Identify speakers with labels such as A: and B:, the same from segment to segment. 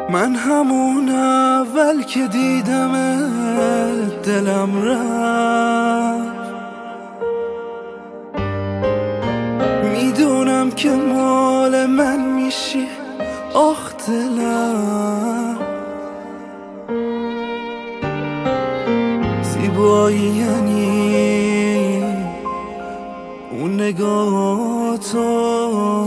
A: من همون اول که دیدم دلم رفت، میدونم که مال من میشی آخ دلم. زیبایی یعنی اون نگاه تو،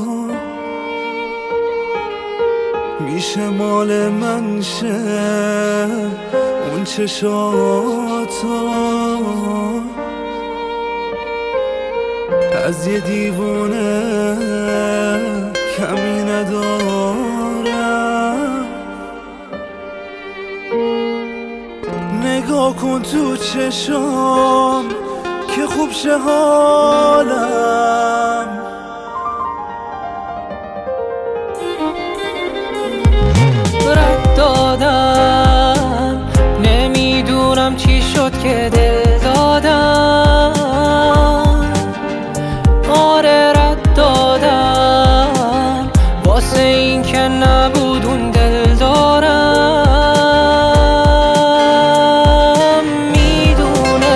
A: میشه مال من شه اون چشاتو. از یه دیوونه کمی ندارم، نگاه کن تو چشام که خوب شه حالم.
B: رد دادم نمیدونم چی شد که دل دادم. آره رد دادم واسه این که نبود اون دل دارم. میدونه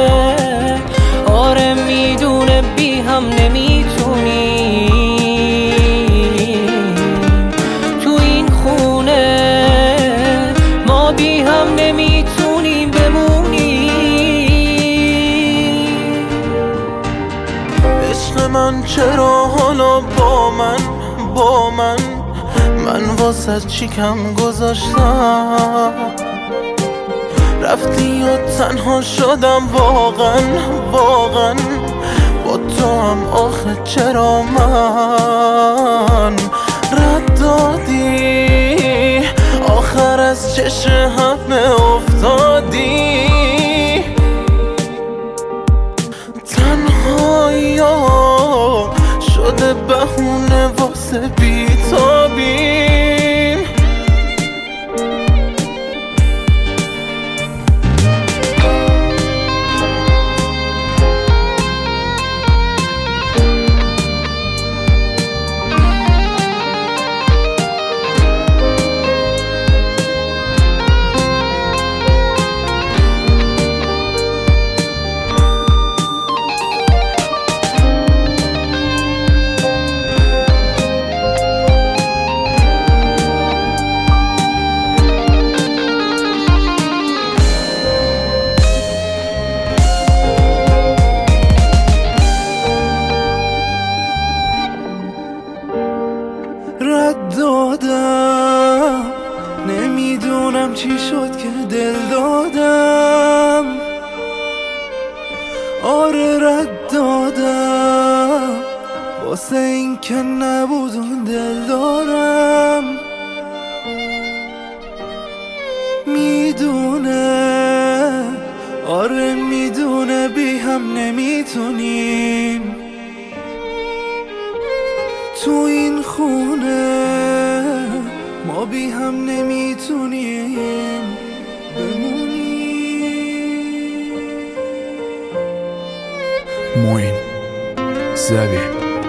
B: آره میدونه بی هم نمیتونی نمیتونیم بمونیم.
C: عشق من چرا حالا با من واسه چی کم گذاشتم؟ رفتی و تنها شدم واقعا با تو هم آخه چرا من رد دادی؟ آخر از چشم همه افتادی، تنهایی شده بهونه واسه بیتابیم.
A: رد دادم نمیدونم چی شد که دل دادم. آره رد دادم واسه این که نبود اون دل دارم. میدونه آره میدونه بی هم نمیتونیم تو این خونه، ما بی هم نمیتونیم بمونیم.
D: معین، زبی،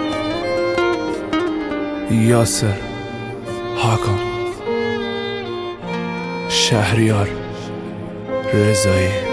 D: یاسر، حاکم، شهریار، رضایی.